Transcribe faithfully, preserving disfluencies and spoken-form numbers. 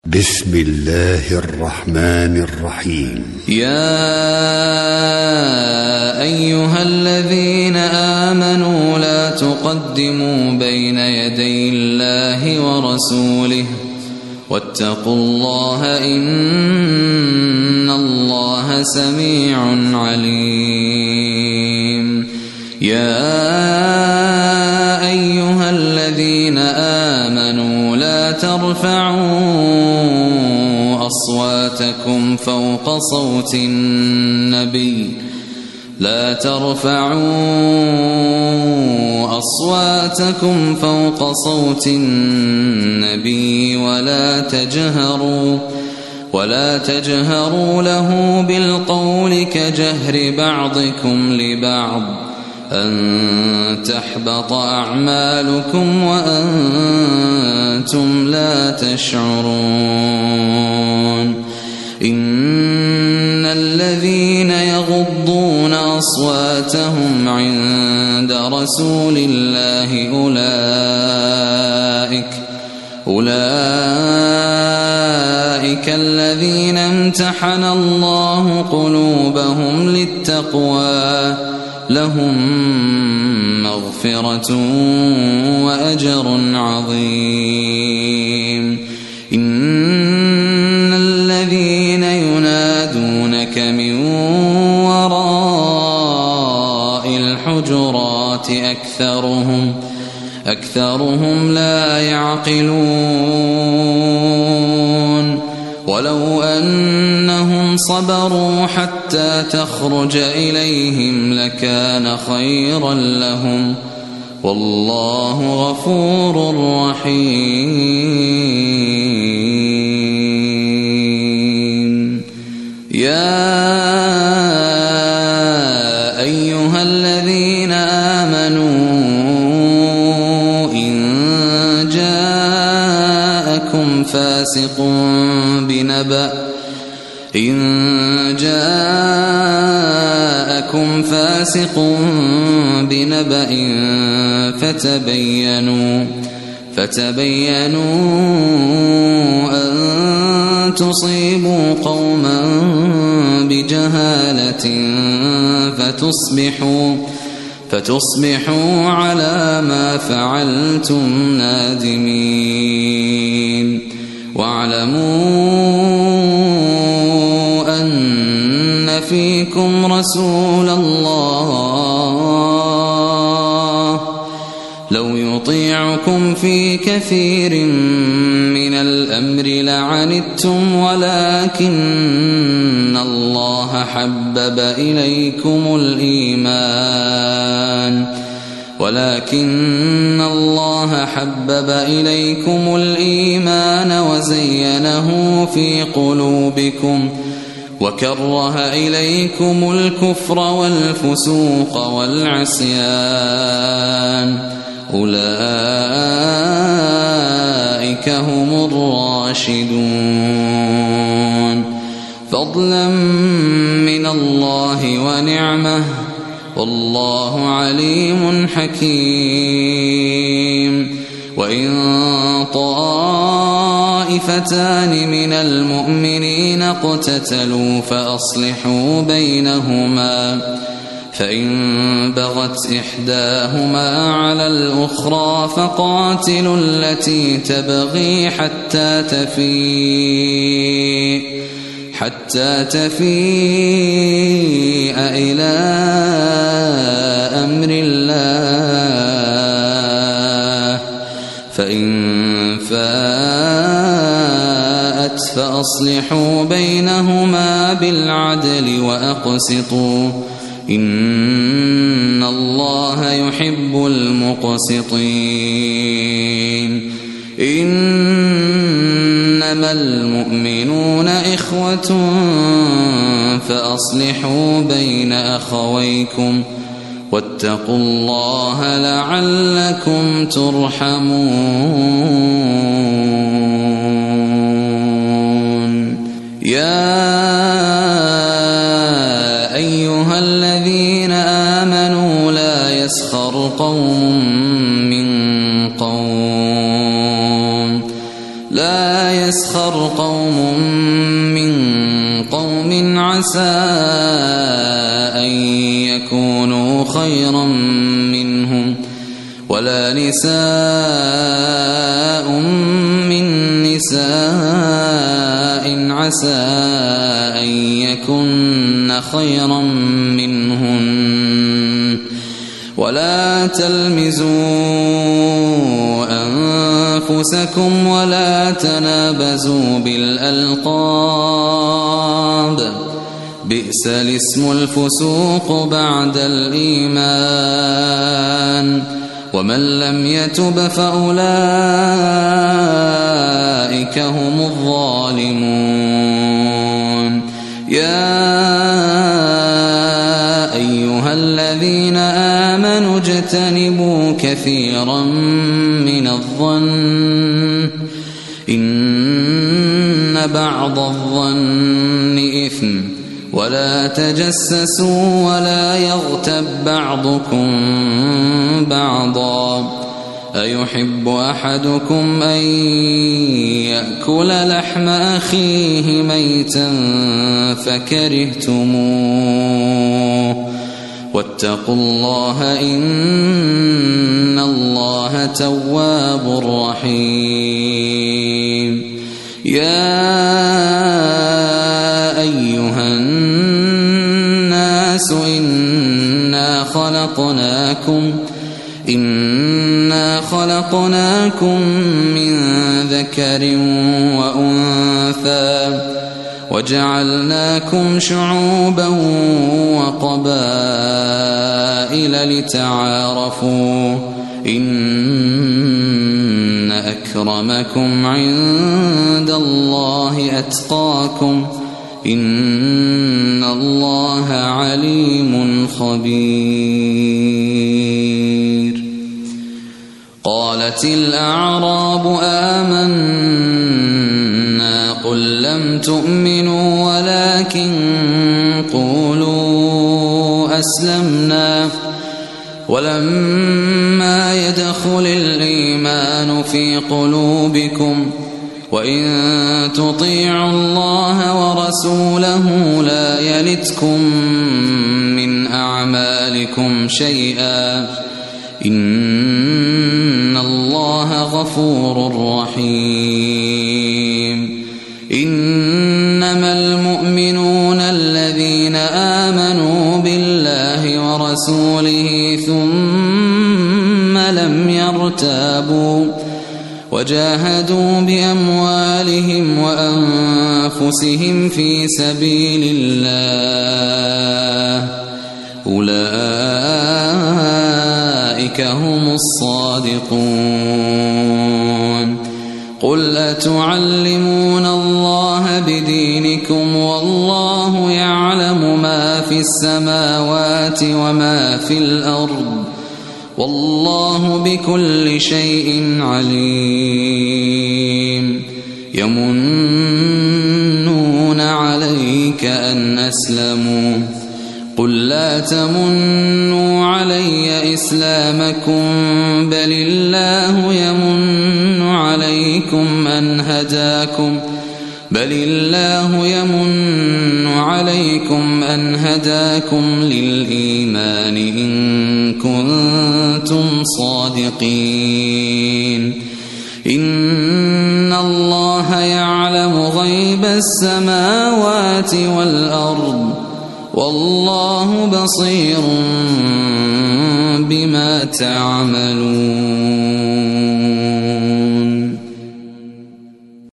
بسم الله الرحمن الرحيم. يا أيها الذين آمنوا لا تقدموا بين يدي الله ورسوله واتقوا الله إن الله سميع عليم. يا أيها الذين آمنوا لا ترفعوا أصواتكم فوق صوت النبي لا ترفعوا أصواتكم فوق صوت النبي ولا تجهروا ولا تجهروا له بالقول كجهر بعضكم لبعض أن تحبط أعمالكم وأنتم لا تشعرون. إن الذين يغضون أصواتهم عند رسول الله أولئك أولئك الذين امتحن الله قلوبهم للتقوى لهم مغفرة وأجر عظيم. إن الذين ينادونك من وراء الحجرات أكثرهم أكثرهم لا يعقلون. ولو أنهم صبروا حتى تخرج إليهم لكان خيرا لهم والله غفور رحيم. يا أيها الذين آمنوا إن جاءكم فاسق بنبأ إن جاءكم فاسق بنبأ فتبينوا فتبينوا أن تصيبوا قوما بجهالة فتصبحوا فتصبحوا على ما فعلتم نادمين. واعلموا أن فيكم رسول الله لو يطيعكم في كثير من الأمر لعنتم ولكن الله حبب إليكم الإيمان ولكن الله حبب إليكم الإيمان وزينه في قلوبكم وكره إليكم الكفر والفسوق والعصيان أولئك هم الراشدون فضلا من الله ونعمه والله عليم حكيم. وإن طائفتان من المؤمنين اقتتلوا فأصلحوا بينهما فإن بغت إحداهما على الأخرى فقاتلوا التي تبغي حتى تفيء حتى تفيء إلى أمر الله فإن فاءت فأصلحوا بينهما بالعدل وأقسطوا إن الله يحب المقسطين. إنما المؤمنون إخوة فأصلحوا بين أخويكم واتقوا الله لعلكم ترحمون. يا أيها الذين آمنوا لا يسخر قوم من قوم لا يسخر قوم من قوم عسى أن يكونوا خيرا منهم ولا نساء من نساء عسى أن يكن خيرا منهن ولا تلمزوا أنفسكم ولا تنابزوا بالألقاب بئس الاسم الفسوق بعد الإيمان ومن لم يتب فأولئك هم الظالمون يا أيها الذين آمنوا اجتنبوا كثيرا من الظن إن بعض الظن إثم ولا تجسسوا ولا يغتب بعضكم بعضا أيحب أحدكم أن يأكل لحم أخيه ميتا فكرهتموه واتقوا الله إن الله تواب رحيم يا أيها الناس إنا خلقناكم إنا خلقناكم من ذكر وأنثى وجعلناكم شعوبا وقبائل لتعارفوا إن أكرمكم عند الله أتقاكم إن الله عليم خبير قالت الأعراب آمنا قل لم تؤمنوا ولكن قولوا أسلمنا ولما يدخل الإيمان في قلوبكم وإن تطيعوا الله ورسوله لا يلتكم من أعمالكم شيئا إن الله غفور رحيم إنما المؤمنون الذين آمنوا بالله ورسوله ثم لم يرتابوا وجاهدوا بأموالهم وأنفسهم في سبيل الله أولئك هم الصادقون قل أتعلمون الله بدينكم والله يعلم ما في السماوات وما في الأرض والله بكل شيء عليم يمنون عليك أن أسلموا قل لا تمنوا علي إسلامكم بل الله يمن عليكم أن هداكم بل الله يمن عليكم أن هداكم للإيمان إن كنتم صادقين إن الله يعلم غيب السماوات والأرض والله بصير بما تعملون